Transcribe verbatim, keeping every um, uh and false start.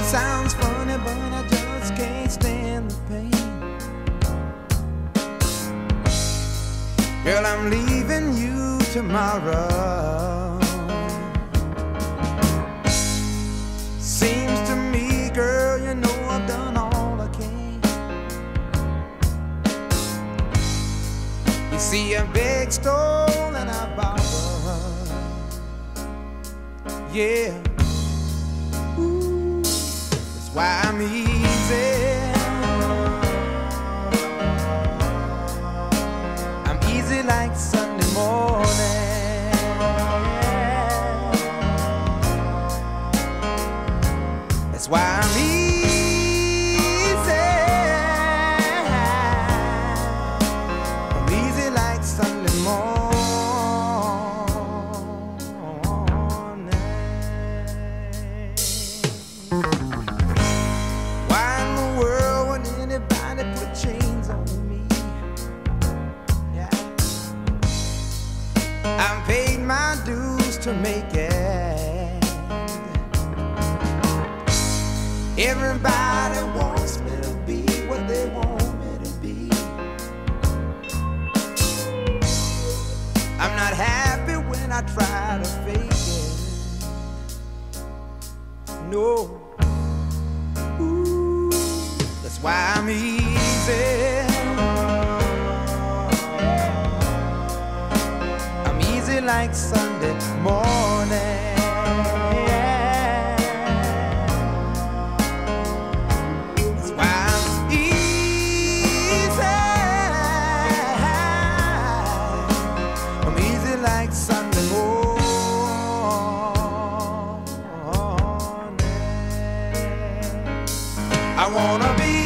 Sounds funny, but I just can't stand the pain. Girl, I'm leaving you tomorrow. Seems to me, girl, you know I've done all I can. You see, I beg, stole, and I borrowed. Yeah. Ooh, that's why I'm easy. I'm easy like Sunday morning. That's why I'm easy. I'm easy like Sunday morning. Why in the world would anybody put chains on me? Yeah. I've paid my dues to make it. Everybody wants me to be what they want me to be. I'm not happy when I try to fake it. No. Ooh, that's why I'm easy. I'm easy like Sunday morning. That's why I'm easy. I'm easy like Sunday morning. I wanna be